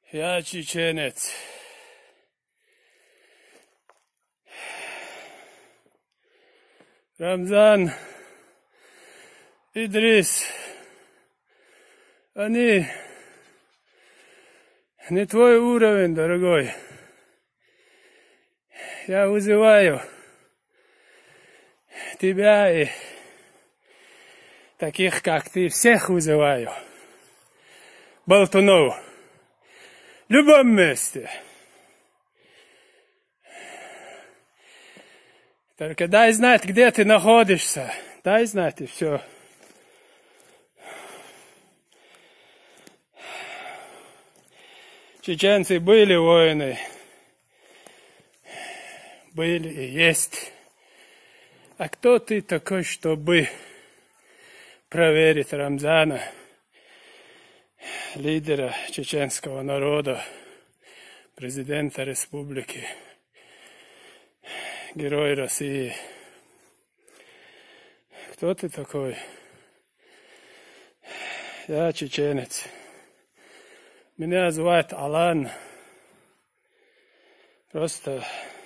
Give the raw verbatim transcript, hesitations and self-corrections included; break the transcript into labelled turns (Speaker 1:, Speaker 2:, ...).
Speaker 1: Я чеченец. Рамзан, Идрис, они не твой уровень, дорогой. Я вызываю тебя и таких, как ты, всех вызываю. Болтунов. В любом месте. Только дай знать, где ты находишься. Дай знать, и все. Чеченцы были воины. Были и есть. А кто ты такой, чтобы проверить Рамзана, лидера чеченского народа, президента республики, герой России? Кто ты такой? Я чеченец. Меня зовут Алан. Просто